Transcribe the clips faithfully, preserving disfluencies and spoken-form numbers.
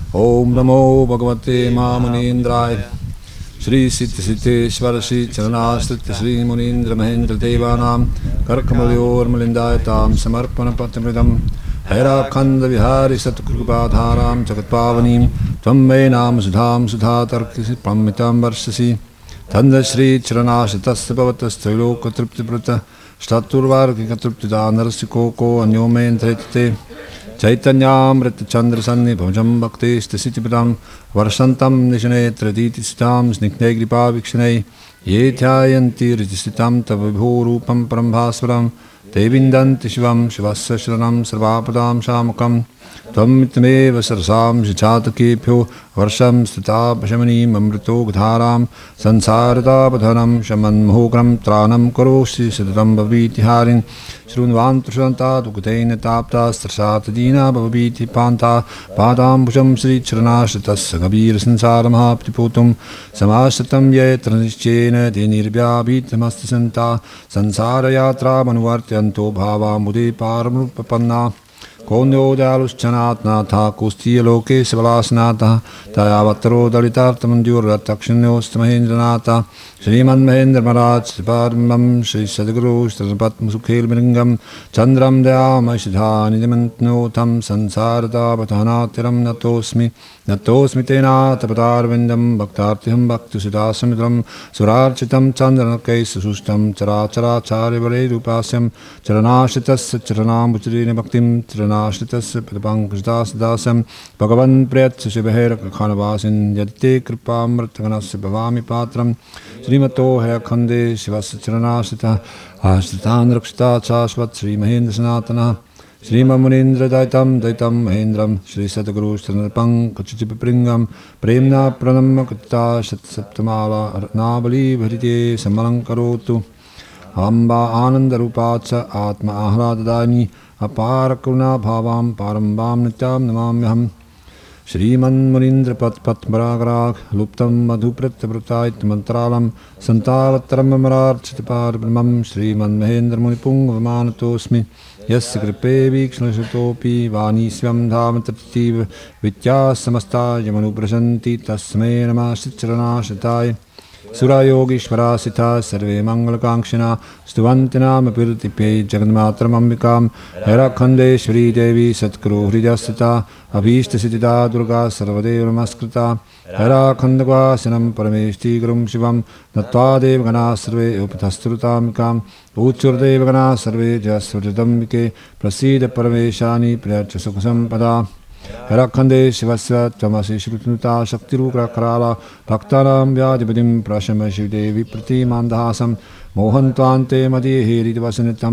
ओम नमो भगवते मामुनीन्द्राय। श्री सिद्ध सिद्धेश्वर श्री चरणाश्रित श्री मुनीन्द्र महेंद्र देवानां करकमलयोर्मलिन्दायतां समर्पण पत्रमृदं हैराखंड विहारी सत्कृपाधारां जगत्पावनीं त्वं मे नाम सुधां सुधातर्कसि प्रमितं वर्षसि तन्द श्री चरणाश्रितस्य भवतस्त्रैलोक्यतृप्तिप्रत चतुर्वार्गिकतृप्तिदा नरसिको अन्यो मे धृते चैतन्यामृतचन्द्रसन्निभुजं भक्तिस्तसितिपदं वर्षन्तं निशनेत्रदीतिस्तां स्निग्धैर्कृपावीक्षणैः ये ध्यायन्ति हृदिस्थितं तव विभोरूपं परं भास्वरं ते विन्दन्ति शिवं शिवस्य शरणं सर्वापदां शामकं त्वमित्तमेव सरसां चातकेभ्यो वर्षं स्थितापशमनीम् अमृतोग्धारां संसारतापधनं शमन्मोहकं त्राणं करोषि सततं भवीतिहारिन् शृण्वान्तुषन्ता दुःखतेन ताप्तास्त्रसातदीना भवभीति पान्ता पादाम्बुजं श्रीचरणाश्रितस्य गभीरसंसारमहाप्तिपूतुं समाश्रितं यत्र निश्चयेन ते निर्व्याभीतमस्ति सन्ता संसारयात्रामनुवर्त्यन्तो भावाम्बुदे पारमुपपन्ना कौन्यो दयालुश्चनात्नाथा कुस्तीयलोके सबलासनाथः तयावत्तरो दलितार्थमञ्जूर्रतक्षिण्योस्तमहेन्द्रनाथ श्रीमन्महेन्द्रमहाराज परमं श्री सद्गुरु श्रीपद्मसुखेलमृङ्गं चन्द्रं दयामशिधानिधिमन्त्नोतं संसारतापथनातिरं नतोऽस्मि नतोऽस्मि तेनाथपदारविन्दं भक्तार्तिहं भक्तिसुधासमित्रं सुरार्चितं चन्द्रनकैस्सुष्टं चराचराचार्यवरैरूपास्यं चरणाश्रितस्य चरणाम्बुजरेण भक्तिं चरणाश्रितस्य पदपङ्कजदासदासं भगवन् प्रयच्छ शिवहैरखण्डवासिन् यदि कृपामृतघनस्य भवामि पात्रं श्रीमतो हैखण्डे शिवस्य चरणाश्रितः आश्रितान् रक्षिता शाश्वत श्रीमहेन्द्रसनातनः श्रीममुनीन्द्रदयितं दयितं महेन्द्रं श्रीसद्गुरुश्चरणपङ्कजचिपृङ्गं प्रेम्णा प्रणम्य कृता शतसप्तमाला रत्नावलीभरिते समलङ्करोतु अम्बा आनन्दरूपा च आत्मा आह्लाददायिनी अपारकरुणाभावां पारम्बां नित्यां नमाम्यहम् श्रीमन्मुनीन्द्रपत्पद्मरागराग लुप्तं मधुप्रत्यवृतायितमन्त्रालं सन्तावत्तरमरार्चितपारब्रह्मं श्रीमन्महेन्द्रमुनिपुङ्गवमानतोऽस्मि यस्य कृपे वीक्षणशतोऽपि वाणीस्वं धाम तत्तीव विद्याः समस्ता यमनुप्रसन्ति तस्मै नमः श्रीचरणाश्रिताय सुरायोगीश्वरासिता सर्वे मङ्गलकाङ्क्षिणा स्तुवन्ति नाम कीर्तिपे जगन्मातरमम्बिकां हैराखण्डेश्वरी देवी सत्कुरु हृदयस्थिता अभीष्टसिद्धिदा दुर्गा सर्वदेव नमस्कृता हैराखण्डवासिनं परमेष्टि गुरुं शिवं नत्वा देवगणाः सर्वे उपतस्तुतामिकां ऊचुर्देवगणाः सर्वे जयस्वरिदम्बिके प्रसीद परमेशानि प्रयच्छ सुखसम्पदा हैराखण्डे शिवस्य त्वमसि श्रुतनुता शक्तिरूपकराला भक्तानां व्याधिपतिं प्रशम शिवदेवी प्रतिमान्दहासं मोहन्त्वान्ते मदीहेरितवसनितं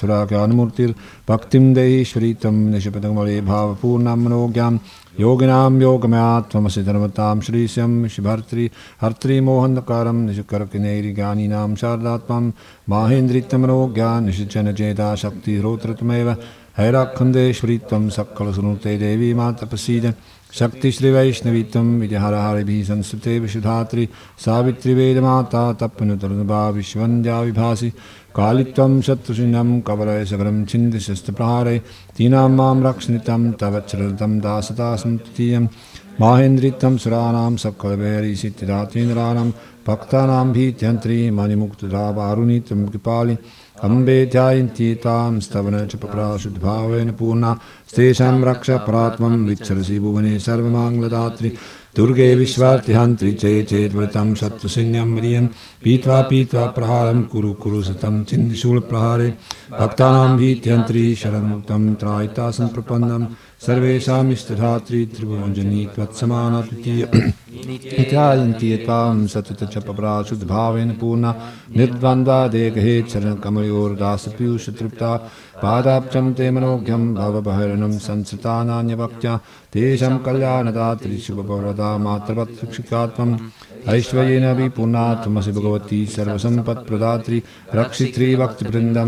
भास्वराज्ञानमूर्तिर्भक्तिं देहीश्वरी त्वं निशपदमले भावपूर्णां मनोज्ञां योगिनां योगमया त्वमसि धर्मतां श्रीशं शिभर्त्री हर्त्रीमोहनकारं निशकरकिनेरिज्ञानिनां शारदात्मं माहेन्द्रितमनोज्ञान निशचनचेता शक्तिरोत्रत्वमेव हैराखण्डेश्वरी त्वं सक्कलसुनुते देवी माता प्रसीद शक्तिश्रीवैष्णवी त्वं विजहरहरिभिः संस्कृते विशुधात्री सावित्री वेदमाता तप्नुतरुणभा विश्वन्द्या विभासि कालित्वं शत्रुशिनं कवलय सकलं छिन्दशस्त्रप्रहारे तीनां मां रक्षनितं तव चरणतं दासदासं तृतीयं माहेन्द्रितं सुराणां सक्कलभैरीसिद्धिदात्रीन्द्राणां भक्तानां भीत्यन्त्री मणिमुक्तदा वारुणी त्वं कृपालि अम्बे ध्यायन्ति तां स्तवन च पराशुद्भावेन पूर्णा स्तेषां रक्ष परात्मं विच्छरसि भुवने सर्वमाङ्गलदात्री दुर्गे विश्वार्तिहन्त्रि चेत् चेद्व्रतं शत्रुसैन्यं मदीयं पीत्वा पीत्वा प्रहारं कुरु कुरु सतं चिन्तिशूलप्रहारे भक्तानां भीत्यन्त्री शरणमुक्तं त्रायिता सम्प्रपन्नं सर्वेषां इष्टधात्री त्रिभुवनजनी त्वत्समाना तृतीय ध्यायन्ति त्वां सततजपपराशुद्भावेन पूर्णा निर्द्वन्द्वा देगहे चरणकमलयोर्दासपीयूषतृप्ता पादाब्जं ते मनोज्ञं भवभहरणं संसृता नान्यवक्त्या तेषां कल्याणदात्री शुभवरदा मातृवत्शिक्षिका त्वम् ऐश्वर्येण विपूर्णा त्वमसि भगवती सर्वसम्पत्प्रदात्री रक्षित्री भक्तिवृन्दं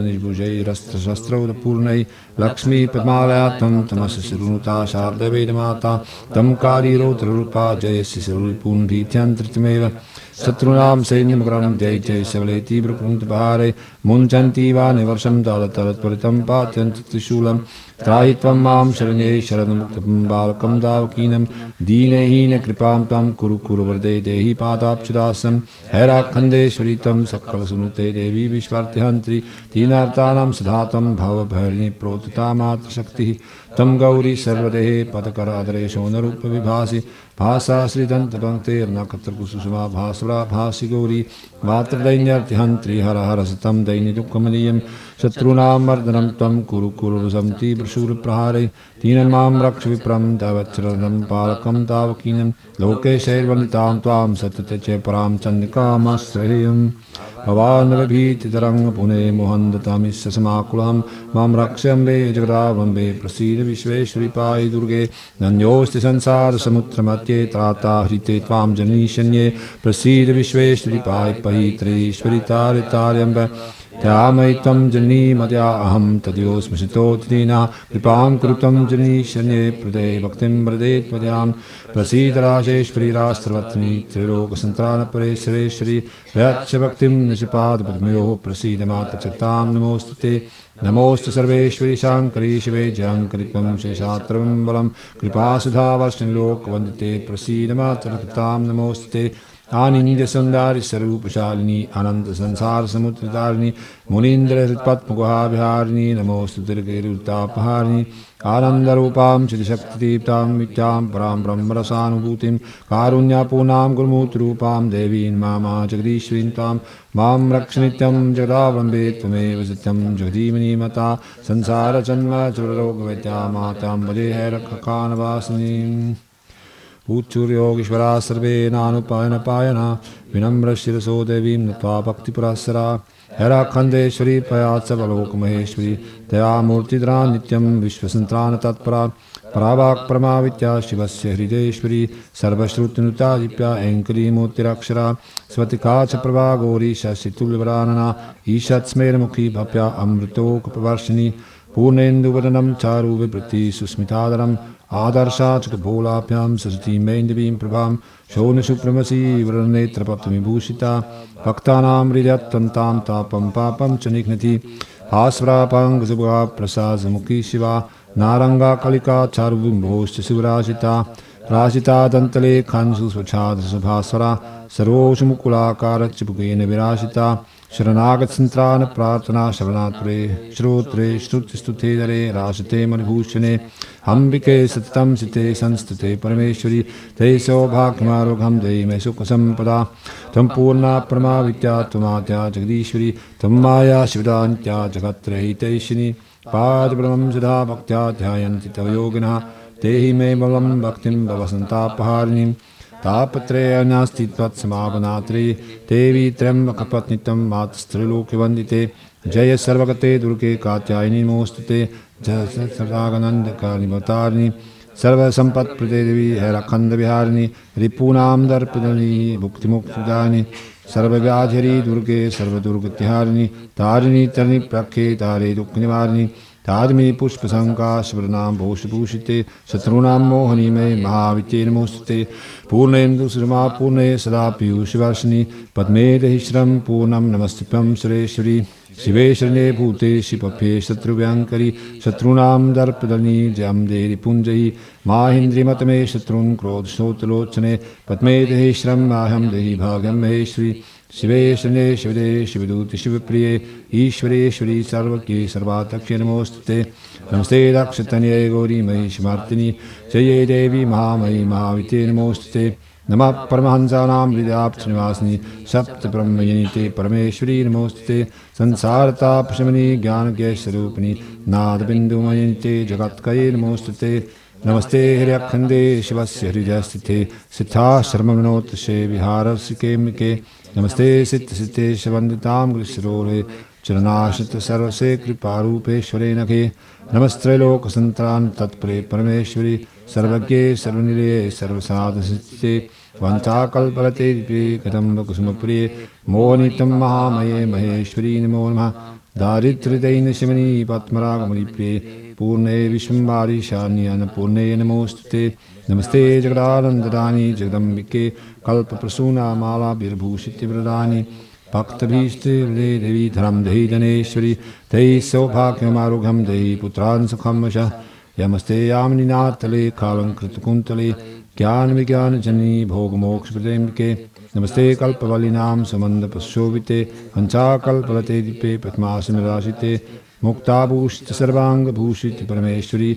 सकलनिर्भुजैरस्त्रशस्त्रपूर्णैः लक्ष्मी पद्मालया त्वं तमसि शृणुता शारदवेदमाता तं कालीरौद्ररूपा जयसि सर्वपूर्णभीत्यन्तृतमेव शत्रूणां सैन्यमुग्रं जय जय सबले तीव्रकुन्तपहारे मुञ्चन्ति वा निवर्षं तालतलत्वरितं पात्यन्ति त्रिशूलं त्राहि त्वं मां शरण्ये शरणं बालकं दावकीनं दीनहीन कृपां त्वं कुरु कुरु वरदे देहि पादाब्जदासं हैराखण्डेश्वरी त्वं सकलसुनुते देवी विश्वार्थिहन्त्री दीनार्तानां सदा त्वं भवभरिणी प्रोदिता मातृशक्तिः त्वं गौरी सर्वदेहे पदकरादरे शोनरूपविभासि भासा श्रीदन्तपङ्क्तेर्नक्षत्रकुसुमा भास्वरा भासि गौरी वात्रदैन्यर्तिहन्त्री हर हर सतं दैन्यदुःखमनीयं शत्रूणां मर्दनं त्वं कुरु कुरु सन्ति प्रशूलप्रहारे दीनं मां रक्ष विप्रं तवच्चरणं पालकं तावकीनं लोकेशैर्वनितां त्वां सतते च परां चण्डिकामाश्रयेयम् भवान्नभीतितरं पुने मोहन्दतामिस्य समाकुलं मां रक्ष्यम्बे जगदावम्बे प्रसीद विश्वेश्वरि पाहि दुर्गे नन्योऽस्ति संसारसमुद्रमध्ये त्राता हृते त्वां जननीशन्ये प्रसीद विश्वेश्वरि पाहि पवित्रेश्वरि तारे तार्यम्ब त्यामयि त्वं जननी मया अहं तदयोस्मि सितोत्थिना कृपां कुरु त्वं जननीशन्ये प्रदे भक्तिं वरदे त्वयां प्रसीद राजेश्वरि राष्ट्रवत्नी त्रिलोकसन्त्राणपरेश्वरेश्वरि प्रयच्छ भक्तिं निजपादपद्मयोः प्रसीद मातचक्तां नमोऽस्तुते नमोऽस्तु सर्वेश्वरि शाङ्करि शिवे जयङ्करि त्वं शेषात्रं बलं कृपासुधावर्षिणि लोकवन्दिते प्रसीद मातरकृतां नमोऽस्तुते आनन्दसुन्दरि स्वरूपशालिनी अनन्तसंसारसमुद्रतारिणी मुनीन्द्रहृत्पद्मगुहाविहारिणी नमोऽस्तु दुर्गैरुतापहारिणी आनन्दरूपां चितिशक्तिदीप्तां विद्यां परां ब्रह्मरसानुभूतिं कारुण्यापूर्णां गुरुमूर्तिरूपां देवीं मामा जगदीश्वरीं तां मां रक्ष नित्यं जगदावम्बे त्वमेव सत्यं जगदीमनी मता संसारजन्मचुररोगवैद्या मातां भजे हैरखकानवासिनीम् उच्चूर्योगीश्वरा सर्वे नानुपायनपायना विनम्रशिरसो देवीं नत्वा भक्तिपुरासरा हैराखण्डेश्वरी पयात्स बलोकमहेश्वरी दयामूर्तिधरा नित्यं विश्वसन्त्राण तत्परा परावाक्परमाविद्या शिवस्य हृदेश्वरी सर्वश्रुतिनुता दीप्या ऐङ्करी मूर्तिरक्षरा स्वतिका च प्रभा गौरी शशितुल्यवरानना ईषत्स्मेरमुखी भव्या अमृतोकप्रवर्षिणी पूर्णेन्दुवदनं चारु विवृत्ति सुस्मितादरम् आदर्शा चकभोलाभ्यां सरसीं मैन्दवीं प्रभां शोनसुप्रमसी वरनेत्रपद्मविभूषिता भक्तानां हृदयत्वन्तां तापं पापं च निघ्नति हास्वरापाङ्गसुभा प्रसादमुखी शिवा नारङ्गा कलिका चारुबिम्बोश्च शिवराशिता राशिता दन्तले खंसु स्वच्छादसुभास्वरा सर्वोषमुकुलाकारच्चिपुकेन विराशिता शरणागतसन्त्राण प्रार्थना शरणात्रे श्रोत्रे श्रुतिस्तुतेदरे राशते मणिभूषणे अम्बिके सततं सिते संस्तुते परमेश्वरी ते सौभाग्यमारोग्यं देहि मे सुखसम्पदा त्वं पूर्णा परमा विद्या त्वमाद्या जगदीश्वरी त्वं माया शिवदा नित्या जगत्त्रयितैषिणी पादब्रह्मं सदा भक्त्या ध्यायन्ति तव योगिनः देहि मे बलं भक्तिं भवसन्तापहारिणीं तापत्रय नास्ति त्वत्समापनात्रे देवी त्र्यम्बकपत्नितं मातस्त्रिलोक्यवन्दिते जय सर्वगते दुर्गे कात्यायनी नमोऽस्तुते जय सर्वागनन्दकारिणि सर्वसम्पत्प्रदे देवी हैराखण्डविहारिणि रिपूनां दर्पदलिनी मुक्तिमुक्तिदायिनी सर्वव्याधिहरी दुर्गे सर्वदुर्गतिहारिणि तारिणी तरणि प्रख्ये तारे दुःखनिवारिणि तादमी पुष्पसङ्काशवरनां भूषभूषिते शत्रूणां मोहनीमये महाविद्ये नमोऽस्तुते पूर्णेन्दुसुरमा पूर्णे सदा पीयूषवर्षिणि पद्मे देहि श्रं पूर्णं नमस्तुभ्यं सुरेश्वरी शिवे शरण्ये भूते शिपभ्ये शत्रुभ्यङ्करि शत्रूणां दर्पदलिनी जयं देहि पुञ्जहि माहेन्द्रिमत मे शत्रून् क्रोधशोतलोचने पद्मे देहि श्रं माह्यं देहि भाग्यं महेश्वरी शिवे शरण्ये शिवदे शिवदूते शिवप्रिये ईश्वरेश्वरी सर्वज्ञे सर्वाध्यक्षे नमोऽस्तुते नमस्ते दक्षतनये गौरी महिषमार्तिनि जये देवी महामयी महाविते नमोऽस्तुते नमः परमहंसानां हृदयाब्जनिवासिनि सप्तब्रह्मजनिते परमेश्वरी नमोऽस्तुते संसारतापशमनि ज्ञानज्ञस्वरूपिणि नादबिन्दुमयनिते जगत्कये नमोऽस्तुते नमस्ते हृदयखण्डे शिवस्य हृदयस्थिते सिद्धाश्रमविनोत्से विहारसिकेमिके नमस्ते सिद्धसिद्धेशवन्दितां गृह्सरोरे चरणाश्रित सर्वसे कृपारूपेश्वरे नखे नमस्त्रैलोकसन्त्रान् तत्परे परमेश्वरी सर्वज्ञे सर्वनिलये सर्वसाधसिद्धे वञ्चाकल्पलते दिव्ये कदम्बकुसुमप्रिये मोहनीतं महामये महेश्वरी नमो नमः दारिद्र्यदैन्यशमनी पद्मरागमणिप्रिये पूर्णे विश्वम्बारी शान्य अन्नपूर्णे नमोऽस्तुते नमस्ते जगदानन्ददानि जगदम्बिके कल्पप्रसूना मालाभिर्भूषितव्रतानि भक्तभीष्टे हृदये देवी धरम देहि जनेश्वरी तेयि सौभाग्यमारुघं देहि पुत्रान् सुखं वशः यमस्ते यामिनीनाथतले कालंकृतकुन्तले ज्ञान विज्ञान जनी भोग मोक्ष प्रदेम्बिके नमस्ते कल्पवलिनां सुमन्दपशोभिते वंचाकल्पलते दीपे पद्मासनराशिते मुक्ताभूषित सर्वांगभूषित परमेश्वरी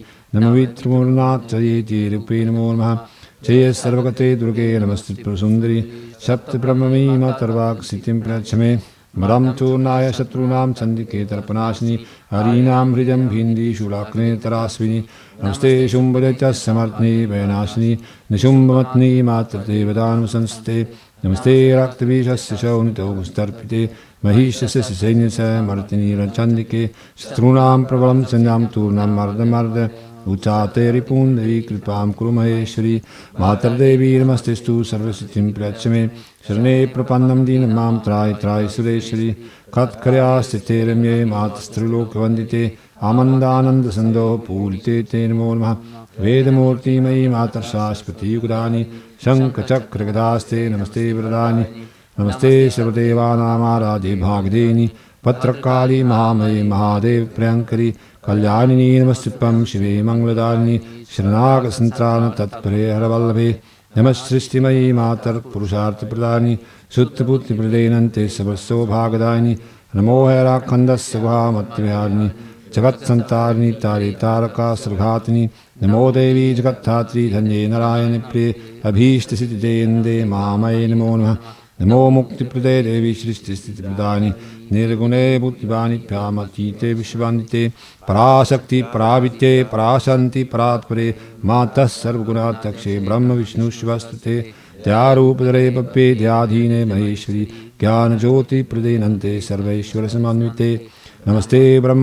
नमवित्रमूर्नाथये रूपे नमो नमः जय सर्वगते दुर्गे नमस्ते प्रसुन्दरी सप्तब्रह्ममी मातर्वाक् सिद्धिं प्रयच्छ मे मरं चूर्णाय शत्रूणां चण्डिके तर्पणाशिनी हरीणां हृदयं भिन्दी शूलाग्ने तरास्विनी नमस्ते शुम्भदैत्यसमर्थिनी भयनाशिनी निशुम्भमत्नी मातृदेवदानवसंस्थे नमस्ते रक्तबीजस्य शौनितोस्तर्पिते महिषस्य सैन्यस्य मर्दिनी रचण्डिके शत्रूणां प्रबलं संज्ञां तूर्णं मर्दमर्द उच्चाते रिपुण्डवी कृपां कुरु महेश्वरी मातर्देवी नमस्तेस्तु सर्वसिद्धिं प्रयच्छ मे शरणे प्रपन्नं दीनं मां त्राय त्राय सुरेश्वरी खत्कर्या स्थिते रम्ये मातस्त्रिलोकवन्दिते आमन्दानन्दसन्दोह पूरिते ते नमो नमः वेदमूर्तिमयी मातर्शाश्वतीयुगदानि शङ्खचक्रगदास्ते नमस्ते वरदानि नमस्ते सर्वदेवानामाराधे भागदेनि पत्रकाली महामयी महादेव प्रियंकरी कल्याणिनी नमस्तुभ्यं शिवे मंगलदारिणी शरणागतसंत्राण तत्परे हरवल्लभे नमः सृष्टिमयी मातर्पुरुषार्थप्रदानि शुद्धबुद्धिप्रदेनन्ते सर्वसौभागदायिनि नमो हैराखण्डस्य गुहामत्यविहारिणि जगत्संतारिणि तारे तारका सुरघातिनि नमो देवी जगत्धात्री धन्ये नारायण प्रिये अभीष्टसिद्धिदे मामये नमो नमः नमो मुक्तिप्रदे देवी सृष्टिस्थितिप्रदानि निर्गुणे बुद्धिवानिभ्यामतीते विश्ववन्दिते पराशक्ति पराविद्ये पराशन्ति परात्परे मातः सर्वगुणाध्यक्षे ब्रह्म विष्णु शिवस्तुते त्यारूपधरे पप्पे ध्याधीने महेश्वरी ज्ञानज्योतिप्रदे नन्ते सर्वैश्वरसमन्विते नमस्ते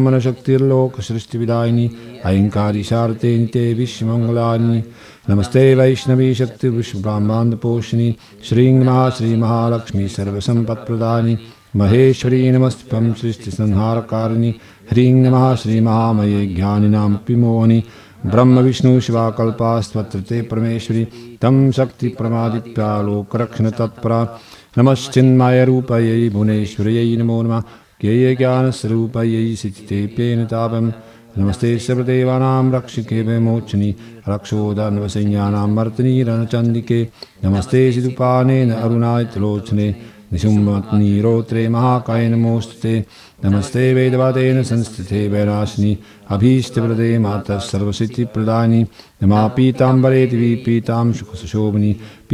ब्रह्मणशक्तिर्लोकसृष्टिविदायिनि अहंकारी शारते निते विश्वमङ्गलानि नमस्ते वैष्णवी शक्ति विश्वब्रह्माण्डपोषिणी श्रीं नमः श्रीमहालक्ष्मी सर्वसम्पत्प्रदानि महेश्वरी नमस्तुभ्यं सृष्टिसंहारकारिणि ह्रीं नमः श्रीमहामये ज्ञानिनामपि मोहिनि ब्रह्म विष्णु शिवाकल्पास्त्वत्र ते परमेश्वरी तं शक्तिप्रमादित्या लोकरक्षणतत्परा नमश्चिन्मयरूपयै भुवनेश्वर्यै नमो नमः ज्ञेय ज्ञानस्वरूपयै सिद्धितेप्येन तापम् नमस्ते सर्वदेवानां रक्षिके विमोचनि रक्षोदन्वसंज्ञानां मर्तनी रणचण्डिके नमस्ते सिधुपानेन अरुणायतलोचने निशुम्भनीरोत्रे महाकाय नमोस्तुते नमस्ते वेदवादेन संस्थिते वैनाशिनि अभीष्टप्रदे मातः सर्वसिद्धिप्रदानि नमा पीताम्बरे दिवि पीतां सुखसुशोभनि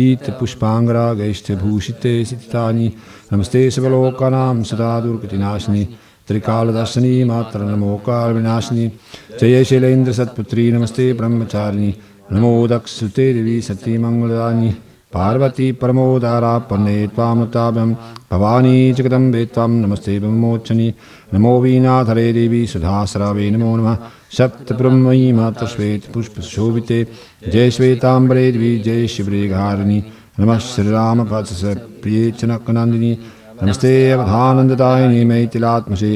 पीतपुष्पाङ्गरागैष्ठभूषिते सिद्धितानि नमस्ते सर्वलोकानां सदा दुर्गतिनाशिनि त्रिकालदर्शनी मात्र नमोकार विनाशिनी जय शैलेन्द्र सत्पुत्री नमस्ते ब्रह्मचारिणी नमो दक्षुते देवी सती मंगलदानी पार्वती परमोदारा पन्ने त्वामताभ्यं भवानी जगदम्बे त्वं नमस्ते ब्रह्मोच्चनी नमो वीणाधरे देवी सुधास्रावे नमो नमः सप्तब्रह्मयी मातः श्वेत पुष्पशोभिते जय श्वेताम्बरे देवी जय शिवरेघारिणी नमः श्रीरामभद्रस्य प्रिये जनकनन्दिनी नमस्ते अवधानन्ददायिनी मैथिलात्मसे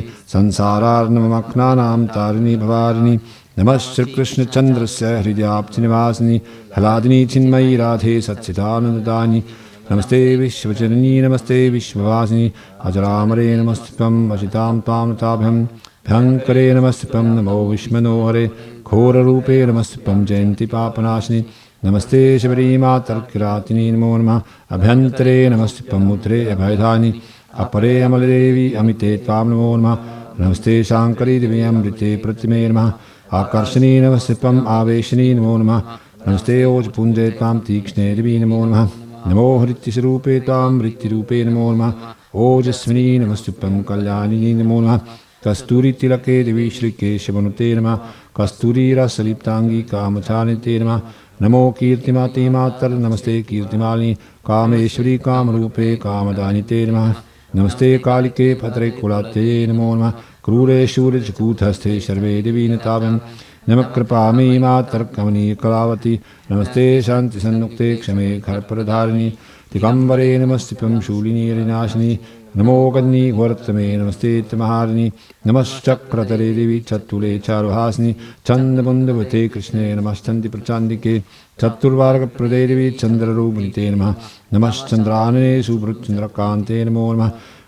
संसारार्णवमग्नानां तारिणी भवारिणी नमः श्रीकृष्णचन्द्रस्य हृदयाब्धिनिवासिनी हलादिनी चिन्मयी राधे सच्चिदानन्ददायिनी नमस्ते विश्वजननी नमस्ते विश्ववासिनी अजरामरे नमस्तुभ्यं वसितां त्वां ताभ्यं भयङ्करे नमस्तुभ्यं नमो विष्णुमनोहरे घोररूपे नमस्तुभ्यं जयन्ति पापनाशिनी नमस्ते शबरीमातर्किरातिनी नमो नमः अभ्यन्तरे नमस्तुभ्यं उत्तरे अभयधानि अपरे अमलदेवी अमिते त्वां नमो नमः नमस्ते शाङ्करी देवी अमृते प्रतिमे नमः आकर्षणी नमस्तुभ्यं आवेशिनी नमो नमः नमस्ते ओजपुञ्जे त्वां तीक्ष्णे देवी नमो नमः नमो हृत्यस्वरूपे त्वां हृत्यरूपे नमो नमः ओजस्विनी नमस्तुभ्यं कल्याणिनी नमो नमः कस्तूरीतिलके देवी श्रीकेशवनुते नमः कस्तूरीरसलिप्ताङ्गी कामचारिते नमः नमो कीर्तिमाते मातर नमस्ते कीर्तिमालिनी कामेश्वरी कामरूपे कामदानिते नमः नमस्ते कालिके भद्रे कुलात्यै नमो नमः क्रूरे शूरजकूटस्थे सर्वे देवीनताभ्यं नमः कृपामयी मातर्कमनीय कलावती नमस्ते शान्तिसन्नुक्ते क्षमे खरप्रधारिणी दिगम्बरे नमस्तुभ्यं शूलिनी हरिनाशिनी नमो गन्नी घोरतमे नमस्ते तमहारिणी नमश्चक्रतरे देवी चत्तुले चारुहासिनी चन्द्रबुन्धवते कृष्णे नमश्चन्ति प्रचान्दिके चतुर्वार्गप्रदे देवी चन्द्ररूपिणीते नमः नमश्चन्द्रानने सुभृच्चन्द्रकान्ते नमो नमः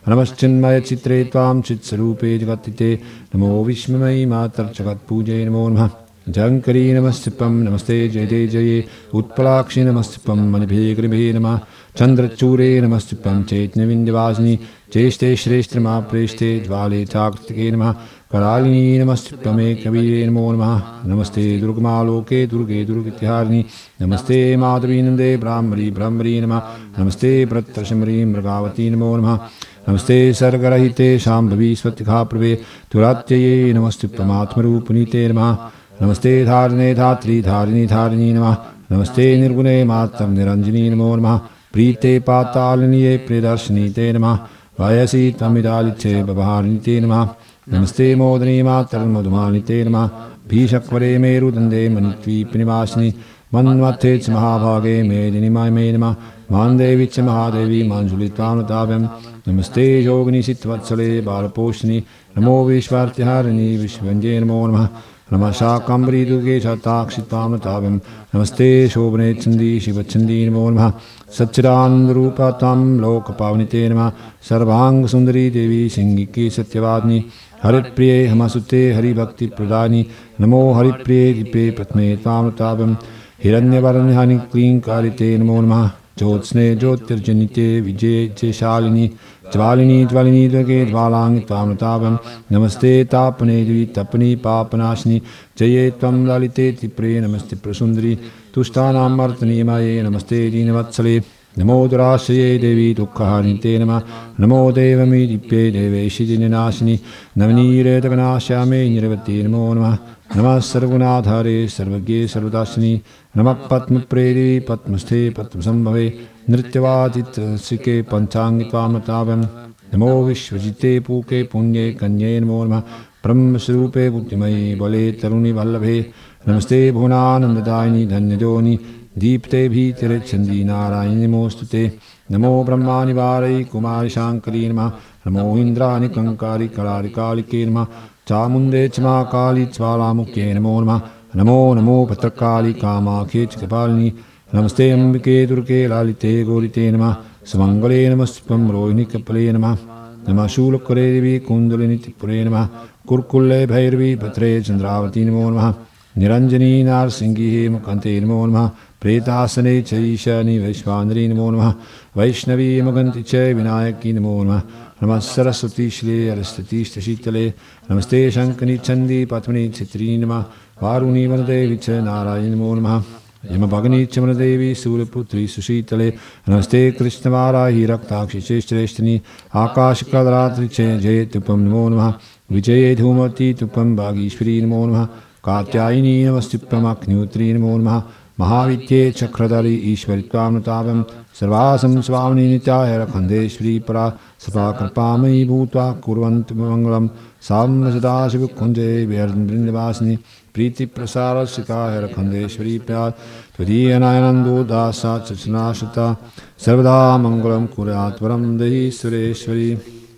नमश्चिन्मय चित्रे त्वां चित्स्वरूपे जगत्थिते नमो विश्वमयी मातर्जगत्पूजे नमो नमः जंकरी नमस्तिपं नमस्ते जय जय जये उत्पलाक्षि नमस्तिपं मणिभे गृभे नमः चंद्रचूरे नमस्तिपं चैतन्यविंध्यवासिनी चेष्टे श्रेष्ठमा प्रेष्ठे ज्वाले चाकृतिके नमः करालिनी नमस्तिपमे कवीरे नमो नमः नमस्ते दुर्गमालोके दुर्गे दुर्गतिहारिणी नमस्ते माधवीनंदे ब्राह्मरी ब्रह्मरी नमः नमस्ते प्रत्यशमरी मृगावती नमो नमः नमस्ते सर्गरहिते शाम्भवी स्वतिखाप्रभे तुरात्यये नमस्तिपमात्मरूपिणीते नमः नमस्ते धारिणे धात्री धारिणी धारिणी नमः नमस्ते निर्गुणे मात्रं निरंजनी नमो नमः प्रीते पातालिनीये प्रियदर्शिनी ते नमः वयसि त्वमिदालिच्छे बभारिणी ते नमः नमस्ते मोदनी मातर्मधुमानि ते नमः भीषक्वरे मेरुदन्दे मणिद्वीपनिवासिनि मन्मथे च महाभागे मेदिनि मे नमः मान्देवी च महादेवी माञ्जुलित्वानुताव्यं नमस्ते योगिनि सित्वत्सले बालपोषिणि नमो विश्वार्तिहारिणि विश्ववन्द्ये नमो नमः नमः शाकम्भरी दुर्गे शताक्षित्वामताव्यं नमस्ते शोभने चन्दी शिवचन्दी नमो नमः सच्चिदानन्दरूपतां लोकपावनिते नमः सर्वाङ्गसुन्दरी देवी सिंहिकी सत्यवादिनी हरिप्रिये हमसुते हरिभक्तिप्रदानि नमो हरिप्रिये दीपे प्रथमे त्वामताव्यं हिरण्यवर्णहानि क्लीङ्कारिते नमो नमः ज्योत्स्ने ज्योतिर्जनिते विजये जयशालिनी ज्वालिनी ज्वालिनी दुर्गे ज्वालांगि त्वामताव्यं नमस्ते तापने देवी तपनी पापनाशिनी जये त्वं ललिते त्रिपुरे नमस्ते प्रसुन्दरी तुष्टानामर्तनीमाये नमस्ते दीनवत्सले नमो दुराश्रये देवी दुःखहारिते नमः नमो देवमी दीप्ये देवेशि दिननाशिनी नवनीरेतकनाश्यामे निरवते नमो नमः नमः सर्वगुणाधारे सर्वज्ञे सर्वदाशिनी नमः पद्मप्रेरी पद्मस्थे पद्मसंभवे नृत्यवादित्रसिके पंचांगि त्वामताव्यं नमो विश्वजिते पूके पुण्ये कन्ये नमो नमः ब्रह्मस्वरूपे बुद्धिमयी बले तरुणि वल्लभे नमस्ते भुवनानन्ददायिनि धन्यजोनि दीप्ते भीतिरच्छन्दी नारायणि नमोस्तुते नमो ब्रह्माणि वारै कुमारि शाङ्करी नमः नमो इन्द्राणि कङ्कारी कलारि कालिके नमः चामुण्डे च महाकाली ज्वालामुख्ये नमो नमः नमो नमो भद्रकाली कामाख्ये च कपालिनी नमस्ते अम्बिके दुर्गे लालिते गौरिते नमः सुमङ्गले नमस्तिपं रोहिणी कपले नमः नमः शूलकरे देवी कुण्डलिनि त्रिपुरे नमः कुर्कुल्ले भैरवी भद्रे चन्द्रावती नमो नमः निरञ्जनी नारसिंही हेमकान्ते नमो नमः प्रेतासने च ईशानि वैश्वानरी नमो नमः वैष्णवी मगन्ति च विनायकी नमो नमः नमः सरस्वती शिले हरस्वतीष्टशीतले नमस्ते शङ्कनि चन्दी पद्मिनि चित्री नमः वारुणी वनदेवी च नारायणी नमो नमः यमभगिनी च वनदेवी सूर्यपुत्री सुशीतले नमस्ते कृष्णवाराही रक्ताक्षि च श्रेष्ठिनि आकाशकलरात्रि च जयतुपं नमो नमः विजये धूमवती तुपं भागीश्वरी नमो नमः कात्यायिनी नमस्तिप्यमग्निहोत्री नमो नमः महाविद्ये चक्रधरी ईश्वरी त्वामताव्यं सर्वासं स्वामिनी नित्याय रखन्देश्वरी परा सदा कृपामयी भूत्वा कुर्वन्तु मङ्गलं सां सदाशिवकुञ्जे विहरन्वृन्दवासिनी प्रीतिप्रसारसिकाय रखन्देश्वरी प्यात् त्वदीयनयनन्दो दासा चनाश्रिता सर्वदा मङ्गलं कुर्यात् वरं देहि सुरेश्वरी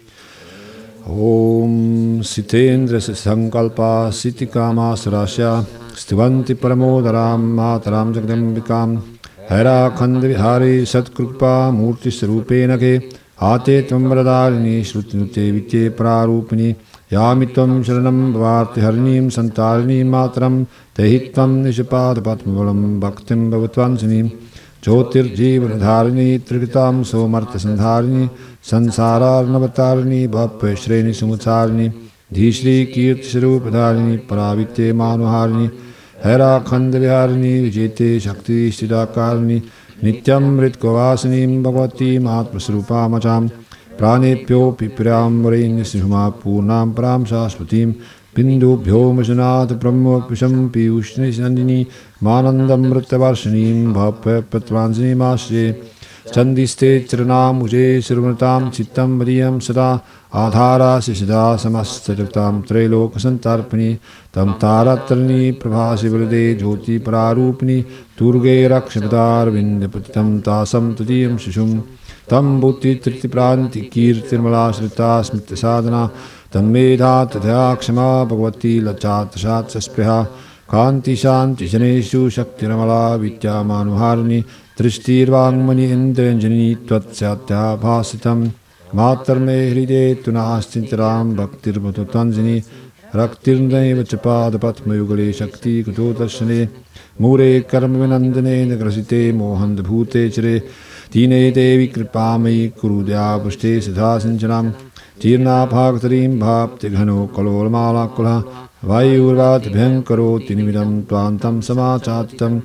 ॐ सितेन्द्रस्य सङ्कल्पा सितिकामासुरास्या स्तुवन्ति परमोदरां मातरां जगदम्बिकां हैराखण्डविहारी सत्कृपा मूर्तिस्वरूपेण के आते त्वं वरदारिणी श्रुतिनुते विद्ये परारूपिणी यामि त्वं शरणं भवार्तिहरिणीं सन्तारिणीं मातरं देहि त्वं निजपादपद्मबलं भक्तिं भवत्वाञ्छनीं ज्योतिर्जीवनधारिणी त्रिकृतां सोमर्थसन्धारिणी संसारार्णवतारिणी भवश्रेणी सुमुचारिणी धीश्री कीर्तिस्वरूपधारिणी परावित्ये मानुहारिणी हैराखण्डविहारिणी विजेते शक्तिस्थिताकारिणी नित्यं मृत्कुवासिनीं भगवतीम् आत्मस्वरूपामचां प्राणेभ्योऽपि प्रियां वरेण्यसिंहमा पूर्णां परां शाश्वतीं बिन्दुभ्यो मशनाथ ब्रह्मोऽपिशं पीयूषनिनन्दिनी मानन्दमृतवर्षिणीं भवप्रत्वाञ्जलिमाश्रये चन्दिस्ते चरणामुजे सर्वतां चित्तं मदीयं सदा आधारासि सदा समस्तजगतां त्रैलोकसन्तार्पिणी तं तारातरणी प्रभासि वरदे ज्योतिपरारूपिणी दुर्गे रक्षपदारविन्दपतितं तासं तदीयं शिशुं तं बुद्धितृप्तिप्रान्तिकीर्तिर्मलाश्रिता स्मृतिसाधना तं मेधा तथा क्षमा भगवती लज्जातशात् स्पृहा कान्तिशान्तिजनेषु शक्तिरमला विद्यामानुहारिणी दृष्टिर्वाङ्मनि इन्द्रञ्जनी त्वत्स्यात्या भासितं मातर्मे हृदये तु नास्तिरां भक्तिर्भवतु तंजिनी रक्तिर्नैव च पादपद्मयुगले शक्ति कुतो दर्शने मूरे कर्म विनंदने ग्रसिते मोहन्दभूते चिरे दीने देवी कृपामयि कुरु दयापृष्ठे सदा सिञ्चनां जीर्णाभागतरीं भाप्तिघनो कलोलमालाकुलः वायुर्वाद्भयङ्करोति निमिदं त्वान्तं समाचातितम्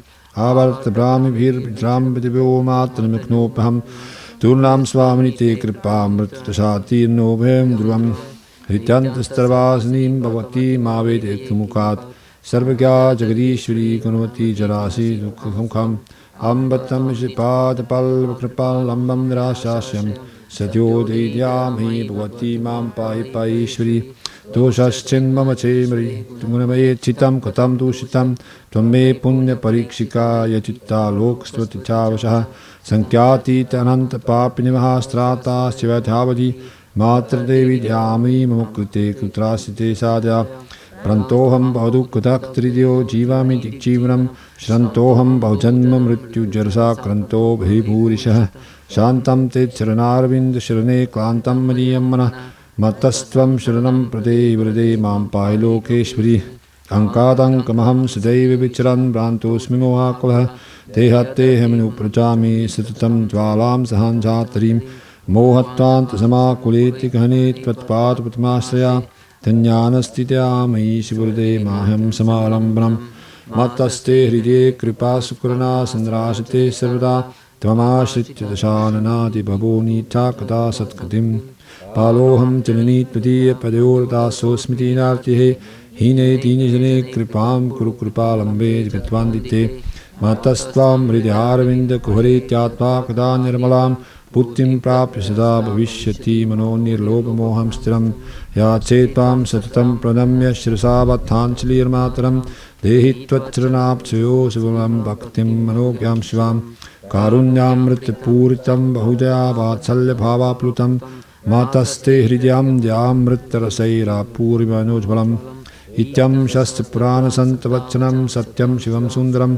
आवर्तभ्रामिभिर्भ्राम्यदिव्यो मात्रमिक्नोपहं तूर्णां स्वामिनि ते कृपामृतदशातीर्णो भयं ध्रुवम् हृत्यन्तस्तर्वासिनीं भगवती मावेदेतुमुखात् सर्वज्ञा जगदीश्वरी गुणवती जरासि दुःखमुखम् अम्बतं श्रीपादपल्लवकृपालम्बं निराशास्यं सद्योदयामि भगवती मां पाहि पाहीश्वरी दोषश्चिन्मम चेमरि गुणमये चित्तं कृतं दूषितं त्वं मे पुण्यपरीक्षिका यचित्तालोकस्तुतिचावशः सङ्ख्यातीत अनन्तपापिनिमहास्त्राताश्च व्यथावधि मातृदेवी ध्यामि मम कृते कुत्रासिते साध्या प्रन्तोऽहं बहुदुःखदत्रिद्यो जीवामि जीवनं श्रन्तोऽहं बहुजन्म मृत्युजरसाक्रान्तो भूरिशः शान्तं ते चरणारविन्दशरणे क्लान्तं मदीयं मनः मत्तस्त्वं शरणं प्रदे वरदे मां पाहि लोकेश्वरी अङ्कादङ्कमहं सदैव विचरन् भ्रान्तोऽस्मि मोहाकुलः देहत्तेऽहमनुप्रजामि सततं ज्वालां सहाञ्जातरीं मोहत्वान्तसमाकुलेति गहने त्वत्पादपद्माश्रया धन्यानस्तित्या मयि शिवहृदे माह्यं समालम्बनम् मत्तस्ते हृदये कृपासुकृना संराशते सर्वदा त्वमाश्रित्य दशाननादिभवो नीता कदा सत्कृतिम् पालोऽहं जननी त्वदीयपदयोर्दासोऽस्मि दीनार्तिः हीने दीनजने कृपां कुरु कृपालम्बे जगद्वन्दिते मत्तस्त्वां हृदयारविन्दकुहरेत्यात्मा कदा निर्मलां बुद्धिं प्राप्य सदा भविष्यति मनो निर्लोभमोहं स्थिरं याचेत्वां सततं प्रणम्य शिरसा बद्धाञ्जलिर्मातरं देहि त्वच्चरणाब्जयो सुगमं भक्तिं मनोज्ञां शिवां कारुण्यामृतपूरितं बहुदया वात्सल्यभावाप्लुतं मातस्ते हृदयं द्यामृतरसैरापूर्वमनोज्वलम् इत्यं शस्त्रपुराणसन्तवचनं सत्यं शिवं सुन्दरं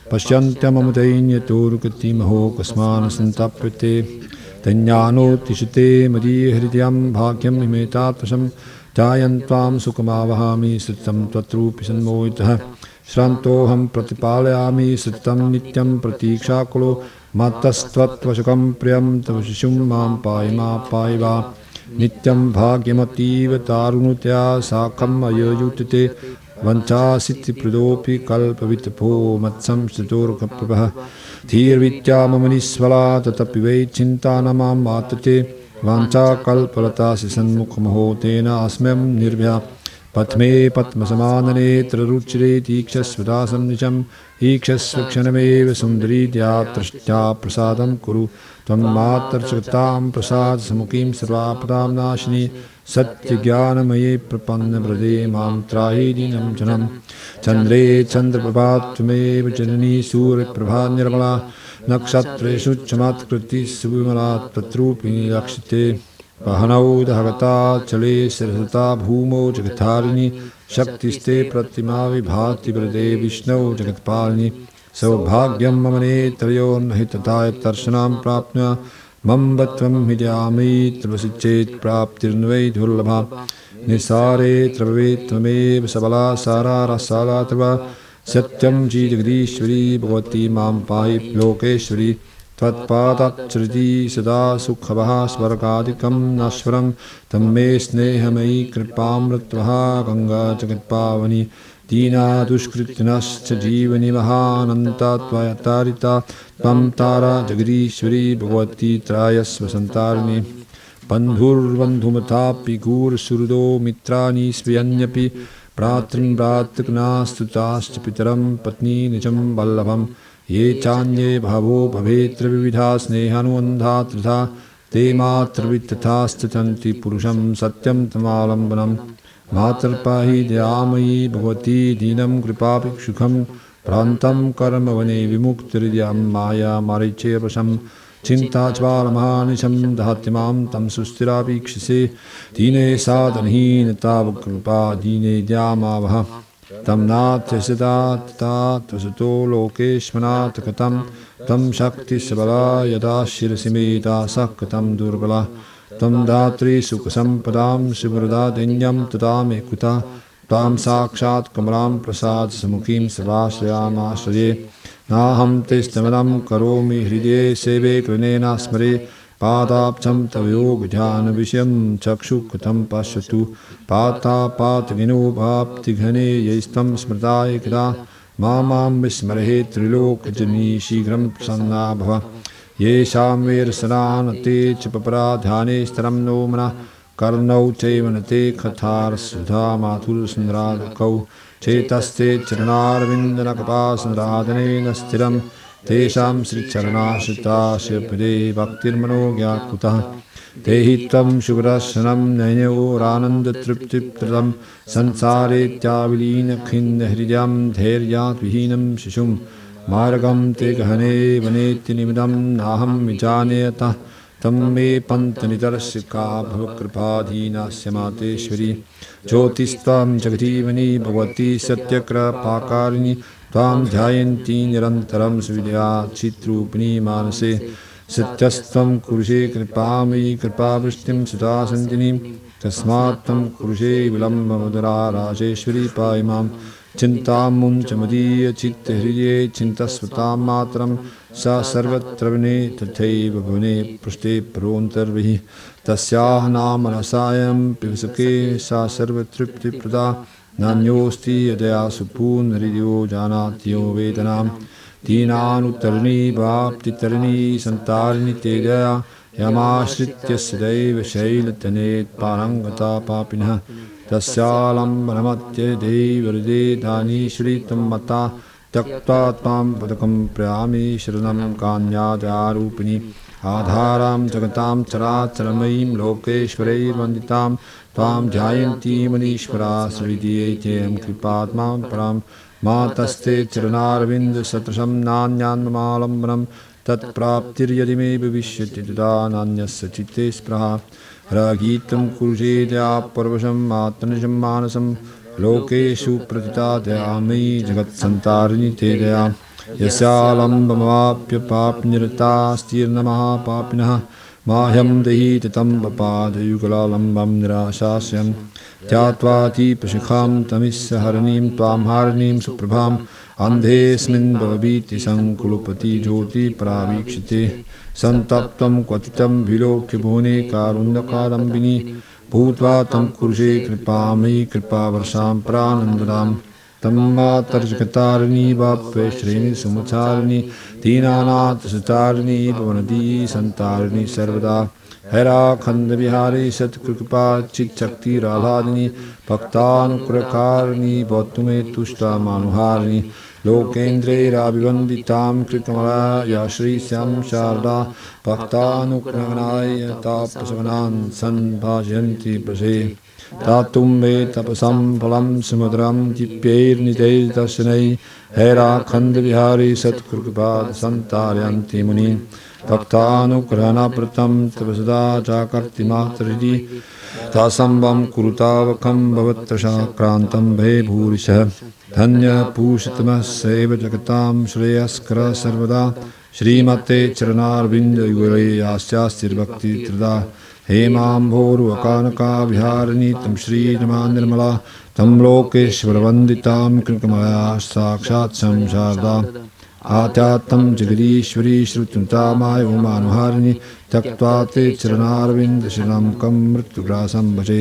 पश्यन्त्यममुदैन्यतोरुगतिमहो कस्मान् सन्ताप्यते धन्यानोत्तिष्ठते मदीयहृदयं भाग्यं हिमेतात्वशं ध्यायन्त्वां सुखमावहामि सततं त्वत्रूपि सन्मोहितः श्रान्तोऽहं प्रतिपालयामि सततं नित्यं प्रतीक्षाकुलो मत्तस्त्वत्वशकं प्रियं तव शिशुं मां पाहि मा पाहि वा नित्यं भाग्यमतीव तारुणतया साकम् अययुतते वञ्चासिद्धिप्रदोऽपि कल्पवितपो मत्संश्रितोर्कप्रभः धीर्विद्या मम निःस्वला तदपि वै चिन्ता न मां मातते वाञ्छाकल्पलतासि सन्मुखमहो तेन अस्म्यं निर्भया पद्मे पद्मसमाननेत्ररुचिरे तीक्षस्वदासं निजम् ईक्षस्व क्षणमेव सुन्दरी दयातृष्ट्या प्रसादं कुरु त्वं मातर्जगतां प्रसादसमुखीं सर्वापदां नाशिनी सत्यज्ञानमये प्रपन्नवृदे मां त्राहि दीनं जनं चन्द्रे चन्द्रप्रभा त्वमेव जननी सूर्यप्रभा निर्मला नक्षत्रेषु चमत्कृतिः सुविमला त्वत्रूपिणी लक्षिते वहनौ दहगता चले सरसता भूमौ जगत्तारिणी शक्तिस्ते प्रतिमा विभाति वरदे विष्णौ जगत्पालिनी सौभाग्यं मम नेत्रयोर्नहि तथा दर्शनां प्राप्नुया मम त्वं हिदयामि तवसि चेत् प्राप्तिर्नवै दुर्लभा निस्सारे त्वमेव त्वमेव सबला सारा रसाला तव सत्यं जी जगदीश्वरी भगवती मां पाहि लोकेश्वरी त्वत्पादाच्चरति सदा सुखवः स्वर्गादिकं नश्वरं तं मे स्नेहमयि कृपामृतवः गङ्गा जगत्पावनी दीना दुष्कृतिनश्च जीवनि महानन्ता त्वया तारिता त्वं तारा जगदीश्वरी भगवती त्रायस्व सन्तारिणी बन्धुर्बन्धुमथापि गूढसुहृदो मित्राणि स्व्यन्यपि भ्रातॄन् भ्रातृघ्नास्तुताश्च पितरं पत्नी निजं वल्लभं ये चान्ये भावो भवेत्र विविधा स्नेहानुबन्धा त्रिधा ते मातृवित्तथास्तिष्ठन्ति पुरुषं सत्यं तमालम्बनं मातर्पाहि दयामयी भगवती दीनं कृपाभिक्षुखं भ्रान्तं कर्मवने विमुक्तिर्यं माया मारीचेर्वशं चिन्ताज्वालमहानिशं दहति मां तं सुस्थिरावीक्षसे दीने साधनहीनतावकृपा दीने द्यामावः तं नाथ्य सदा तथा त्वसतो लोकेश्वनाथ कथं तं शक्तिसबला यदा शिरसि मे दासः कथं दुर्बला त्वं धात्री सुखसम्पदां शिवरदादिन्यं तदा मे कुता त्वां साक्षात् कमलां प्रसाद समुखीं सर्वाश्रयामाश्रये नाहं ते स्तमनं करोमि हृदये सेवे कृनेन स्मरे पादाब्जं तव योगध्यानविषयं चक्षुकथं पश्यतु पातापातविनो भाप्तिघने यैस्तं स्मृताय कदा मां मां विस्मरे त्रिलोकजनी शीघ्रं प्रसन्ना भव येषां वेरसनानते च पपराध्याने स्तरं नो मनः कर्णौ चैव नते कथारसुधा माथुरसुन्दरादकौ चेतस्ते चरणारविन्दनकपासनराधनेन स्थिरं तेषां श्रीचरणाश्रितास्य पदे भक्तिर्मनोज्ञाकुतः ते हि त्वं शुभदर्शनं नयनयोरानन्दतृप्तिप्रदं संसारेत्याविलीनखिन्नहृदयं धैर्याद्विहीनं शिशुं मार्गं ते गहने वनेति निमिदं नाहं विजानीयतः तं मे पन्तनितरशिखा भवकृपाधीनास्य मातेश्वरी ज्योतिस्त्वं जगजीवनी भगवती सत्यकृपाकारिणी त्वां ध्यायन्ती निरन्तरं सुविद्या चित्रूपिणी मानसे सत्यस्त्वं कुरुषे कृपामयी कृपावृष्टिं सुधा सन्तिनीं तस्मात् त्वं कुरुषे विलम्बमुदरा राजेश्वरी पाहि मां चिन्तां मुञ्च चित्तहृदये चिन्तस्वतां मातरं सा सर्वत्र विने तथैव भुवने पृष्ठे प्रोन्तर्विः तस्याः नाम रसायं पिबसके सा सर्वतृप्तिप्रदा नान्योऽस्ति यदया सुपूर्णहृदयो जानाति यो वेदनां दीनानुत्तरिणी वाप्तितरिणी सन्तारिणी तेजया यमाश्रित्य सदैव शैलतनेत्पारङ्गता पापिनः तस्यालम्बनमत्यदेवहृदे दानीश्वरी त्वं मता त्यक्त्वा त्वां पदकं प्रयामि शरणं कान्यादारूपिणी आधारां जगतां चराचरमयीं लोकेश्वरैर्वन्दितां त्वां ध्यायन्ती मनीश्वरा श्रीविद्ये जयं कृपात्मां परां मातस्ते चरणारविन्दसदृशं नान्यान्ममालम्बनं तत्प्राप्तिर्यदि मे भविष्यति तदा नान्यस्य चित्ते स्पृहा रगीतं कुरुषे दया परवशं आत्मनिजं मानसं लोकेषु प्रतिता दयामयी जगत्सन्तारिणी ते दया यस्यालम्बमवाप्य पापनिरतास्तीर्नमः पापिनः माह्यं देहि तं वपादयुगलालम्बं निराशास्यं ध्यात्वातीपशिखां तमिस्सहरणीं त्वां हारिणीं सुप्रभाम् अन्धेऽस्मिन् भवभीतिसङ्कुलपति ज्योतिपरावीक्षिते सन्तप्तं क्वथितं विलोक्य भुवने कारुण्यकादम्बिनी भूत्वा तं कुरुषे कृपामयी कृपावर्षां प्रानन्ददां तं मातर्जगतारिणी वाप्यश्रेणी सुमचारिणी दीनानाथ सुचारिणी भवनदी सन्तारिणी सर्वदा हैराखण्डविहारी सत्कृपा चित्शक्तिराह्लादिनी भक्तानुग्रहकारिणी भवतु मे तुष्टा मानुहारिणी लोकेन्द्रैराभिवन्दितां कृतकमला या श्रीश्यां शारदा भक्तानुग्रहणाय तापसवनान् सम्भाषयन्ति प्रसे दातुं मे तपसं फलं सुमधुरं दिव्यैर्निजैर्दर्शनैः हैराखण्डविहारी सत्कृपात् सन्तारयन्ति मुनीन् भक्तानुग्रहणाप्रतं तव सदा चाकर्ति मातृहृदि तासंवं कुरुतावकं भवत्तशाक्रान्तं भये भूरिशः धन्यपूषितमः सेव जगतां श्रेयस्करः सर्वदा श्रीमते चरणारविन्दयुगले यास्यास्तिर्भक्तित्रदा हेमाम्भोरुहकानका विहारिणी तं श्रीरमा निर्मला तं लोकेश्वरवन्दितां कृकमया साक्षात् संशारदा आध्यात्मं जगदीश्वरी श्रुतिनुतामाय उमानुहारिणी त्यक्त्वा ते चरणारविन्दशरणं कं मृत्युग्रासं भजे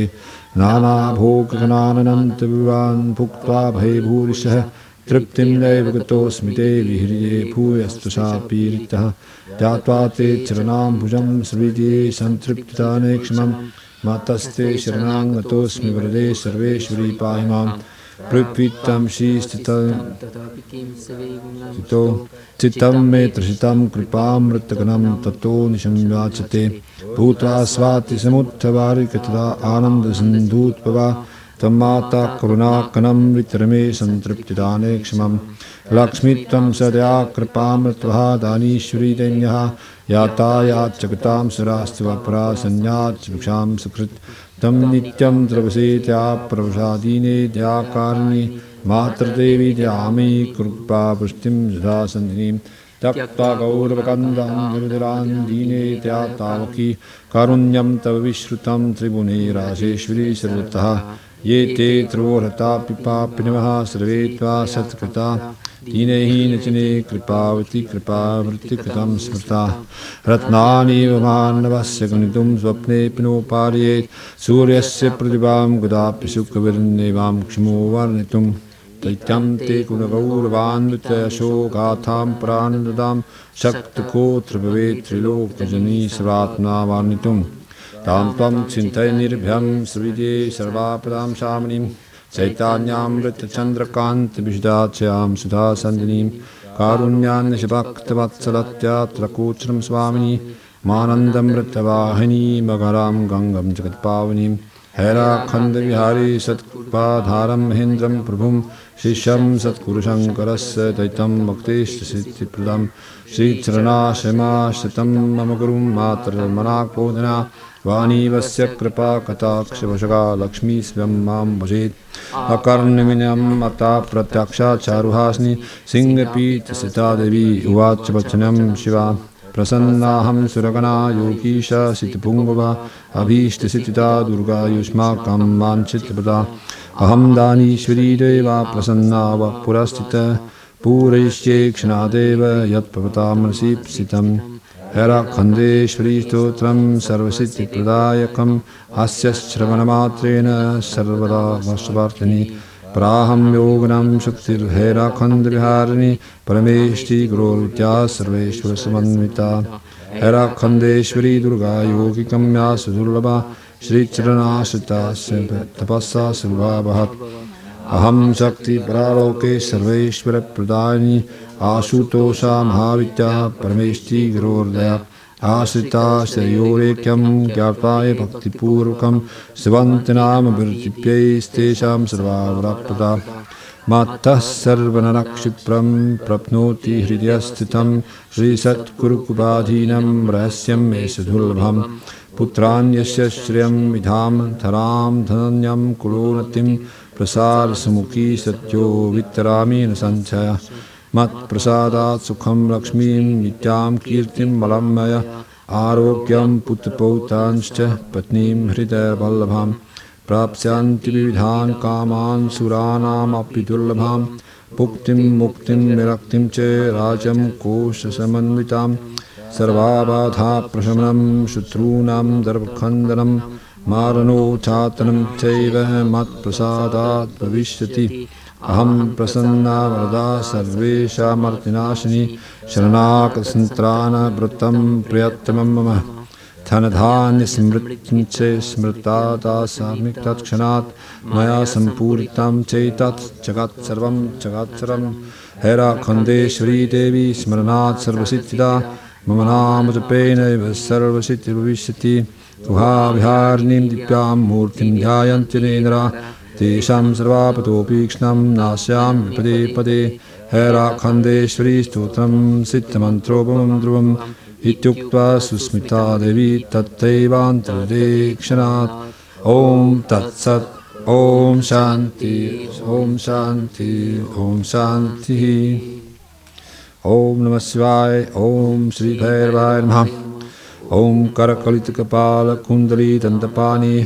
नानाभोगगणानन्तविवान् भुक्त्वा भये भूरिशः तृप्तिं नैव गतोऽस्मि ते विहृये भूयस्तु सा पीडितः ध्यात्वा ते चरणाम्बुजं श्रीविद्ये सन्तृप्तिदानेक्षमं मातस्ते शरणां गतोऽस्मि वरदे सर्वेश्वरी पाहि मां पृथ्वीत्वं श्रीस्थितो चित्तं मे त्रसितं कृपामृतगणं ततो निशम्याचते भूत्वा स्वातिसमुत्थवारिकतदा आनन्दसिन्धूत्पवा तं माता करुणाकणं वितरमे सन्तृप्तिदाने क्षमं लक्ष्मीत्वं सदया कृपामृतवः दानीश्वरी दैन्यः यातायात् जगतां सरास्त्वपरा संज्ञात् भिक्षां सुकृत् तं नित्यं द्रवसेत्या प्रवशादीने दयाकारिणी मातृदेवी दयामयी कृपावृष्टिं सुधा सन्धिनीं त्यक्त्वा गौरवकन्दां निर्जरान् दीने त्यातावकी कारुण्यं तव विश्रुतं त्रिभुवने राजेश्वरी सर्वतः ये ते त्रिवोरता पिपापिनवः सर्वे त्वा सत्कृता दीनहीनजने कृपावती कृपावृत्तिकृतं स्मृता रत्नानीव मानवस्य गणितुं स्वप्ने पिनोपार्येत् सूर्यस्य प्रतिभां गुदाप्य शुकविर्नेवां क्षमो वर्णितुं दैत्यं ते गुणगौरवान्वितयशोगाथां प्राणदां शक्तकोत्र भवेत् त्रिलोकजनी सर्वात्मा वर्णितुं तां त्वं चिन्तय निर्भयं श्रीविद्ये सर्वापदां शामनीं चैतान्यामृतचन्द्रकान्तविशदाच्यां सुधासन्दिनीं कारुण्यान्निशभक्तवत्सलत्यात्रकोचरं स्वामिनी मानन्दमृतवाहिनी मकरां गङ्गं जगत्पावनीं हैराखण्डविहारी सत्कृपाधारं महेन्द्रं प्रभुं शिष्यं सत्कुरुशङ्करस्य दैतं भक्तेष्टसिद्धिप्रदं श्रीचरणाशमाश्रितं मम गुरुं मातर्मनाकोदना वाणीवस्य कृपा कटाक्षवशगा लक्ष्मी स्वयं मां भजेत् अकर्णमिनं मता प्रत्यक्षाचारुहासिनी सिंहपीठस्थिता देवी उवाच वचनं शिवा प्रसन्नाहं सुरगणा योगीश सितपुङ्गवा अभीष्टसिद्धिदा दुर्गा युष्माकं वाञ्छितप्रदा अहं दानीश्वरी देवा प्रसन्ना वः पुरस्थित पूरयिष्ये क्षणादेव यत्पवतामनसीप्सितं हैराखण्डेश्वरी स्तोत्रं सर्वसिद्धिप्रदायकं हास्य श्रवणमात्रेण सर्वदा वशवर्तिनी प्राहं योगनं शुक्तिर्हैराखण्डविहारिणी परमेष्टि गुरोरुत्या सर्वेश्वरसमन्विता हैराखण्डेश्वरी दुर्गा योगिकम्या सुदुर्लभा श्रीचरणाश्रितास्य तपस्या सुलभावहत् अहं शक्तिपरालोके सर्वेश्वरप्रदायिनी आशुतोषा महाविद्या परमेष्टि गुरोर्दया आश्रिता श्रेयोरेक्यं ज्ञाताय भक्तिपूर्वकं शिवन्तनामभिर्जिप्यैस्तेषां सर्वावरप्रदा मातः सर्वनरक्षिप्रं प्रप्नोति हृदयस्थितं श्रीसत्कुरुकुपाधीनं रहस्यं मे सुदुर्लभं पुत्रान्यस्य श्रियं विधां धरां धनन्यं कुलोन्नतिं प्रसारसुमुखी सत्यो वित्तरामि न संशय मत्प्रसादात् सुखं लक्ष्मीं नित्यां कीर्तिं बलं मया आरोग्यं पुत्रपौत्रांश्च पत्नीं हृदयवल्लभां प्राप्स्यन्ति विविधान् कामान् सुराणामपि दुर्लभां पुक्तिं मुक्तिं विरक्तिं च राज्यं कोशसमन्वितां सर्वाबाधाप्रशमनं शत्रूणां दर्भखण्डनं मारणोच्चाटनं चैव मत्प्रसादात् भविष्यति अहं प्रसन्ना वरदा सर्वेषामर्तिनाशिनी शरणागतसन्त्राणवृत्तं प्रियतमं मम धनधान्यसमृद्धिं च स्मृता दास्यामि तत्क्षणात् मया सम्पूरितं चैतत् जगत् सर्वं जगत्सरं हैराखण्डेश्वरी देवी स्मरणात् सर्वसिद्धिदा मम नाम जपेनैव सर्वसिद्धिर्भविष्यति गुहाविहारिणीं दिव्यां मूर्तिं ध्यायन्ति नेन्द्रा तेषां सर्वापतोपीक्ष्णं नास्यामि पदे पदे हैराखण्डेश्वरी स्तोत्रं सिद्धमन्त्रोपमं ध्रुवम् इत्युक्त्वा सुस्मिता देवी तत्रैवान्तर्देक्षणात् ॐ तत्सत् ॐ शान्ति ॐ शान्ति ॐ शान्तिः ॐ नमः शिवाय ॐ श्रीभैरवाय नमः ॐ करकलितकपालकुण्डलीदन्तपाणि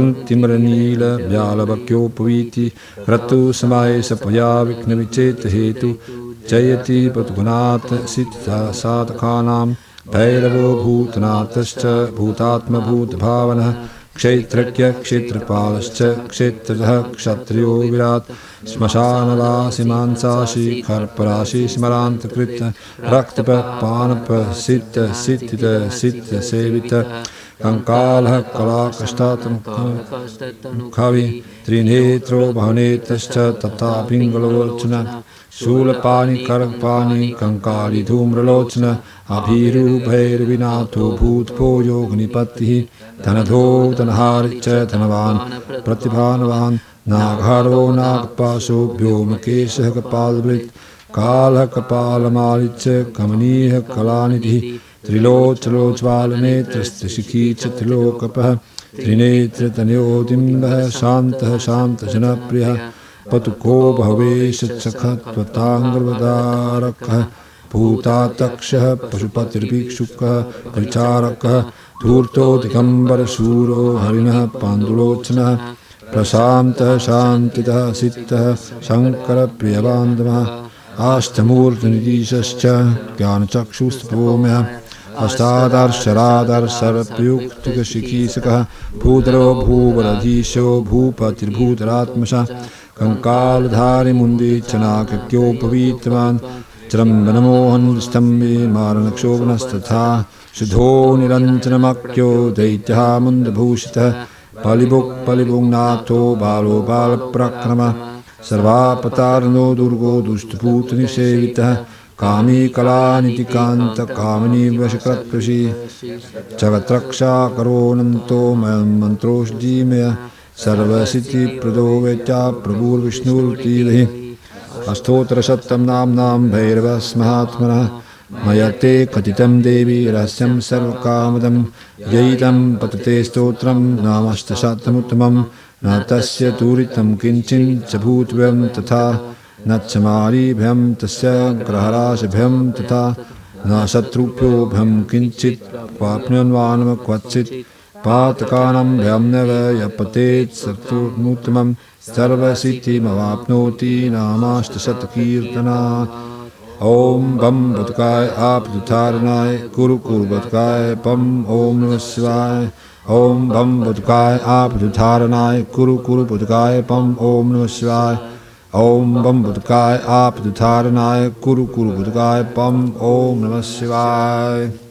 तरुणतिमिरनीलव्यालवक्योपवीति क्रतुसमये सपया विघ्नविचेतहेतु जयति पद्मनाथ सिद्धिसाधकानां भैरवो भूतनाथश्च भूतात्मभूतभावनः क्षेत्रज्ञ क्षेत्रपालश्च क्षेत्रजः क्षत्रियो विराट श्मशानवासी मांसाशी खर्पराशी स्मरान्तकृत रक्तपानप सिद्ध सिद्धित सिद्ध सेवित कंकालः कलाकष्टात्मकवि त्रिनेत्रो बहुनेत्रश्च तथा पिङ्गलोचन शूलपाणि करपाणि कंकाली धूम्रलोचन अभीरूपैर्विनाथो भूतभोजो निपत्तिः धनधो धनहारि च धनवान् प्रतिभानवान् नाघारो नागपाशो व्योमकेशः कपालवृत् कालः कपालमाली च कमनीयः कलानिधिः त्रिलोचलोज्ज्वालनेत्रस्त्रिशिखी च त्रिलोकपः त्रिनेत्रतनयोदिम्बः शान्तः शान्तजनप्रियः पतुको भवेश चखत्वताङ्गवदारकः भूतातक्षः पशुपतिर्भिक्षुकः विचारकः धूर्तो दिगम्बरशूरो हरिणः पाण्डुलोचनः प्रशान्तः शान्तितः सिद्धः शङ्करप्रियबान्धवः अष्टमूर्तिनिधीशश्च ज्ञानचक्षुस्तपोम्यः अष्टादर्शरादर्शरप्रयुक्तिकशिखीसकः भूधरो भूवरधीशो भूपतिर्भूतरात्मशः कङ्कालधारिमुण्डी चनाकक्योपवीतवान् चरम्बनमोहनस्तम्भे मारणक्षोभनस्तथा शुद्धो निरञ्जनमख्यो दैत्यः मुन्दभूषितः पलिभुक् पलिभुङ्नाथो बालो बालप्रक्रमः सर्वापतारणो दुर्गो दुष्टपूतनिसेवितः कामी कलानितिकान्तकामिनी वशकृत्कृषि जगत्रक्षा करोऽनन्तो मन्त्रोषधीमय सर्वसिद्धिप्रदो वेत्या प्रभुर्विष्णुर्तीभिः अष्टोत्तरशतं नाम्नां भैरवस्महात्मनः मयते कथितं देवी रहस्यं सर्वकामदं यैतं पतते स्तोत्रं नामष्टशतमुत्तमं न तस्य दूरितं किञ्चित् च भूतभयं तथा न च मारीभयं तस्य ग्रहराशभयं तथा न शत्रुभ्यो भयं किञ्चित् क्वाप्नुवान् क्वचित् पातकानां भयं न यपतेत् शत्रुमुत्तमं सर्वसिद्धिमवाप्नोति नामाष्टशतकीर्तनात् ओम बम बदकाय आप दुधारनाय कुरु कुरु बदकाय पम ओम नमः शिवाय ओम बम बदकाय आप दुधारनाय कुरु कुरु बदकाय पम ओम नमः शिवाय ओम बम बदकाय आप दुधारनाय कुरु कुरु बदकाय पम ओम नमः शिवाय।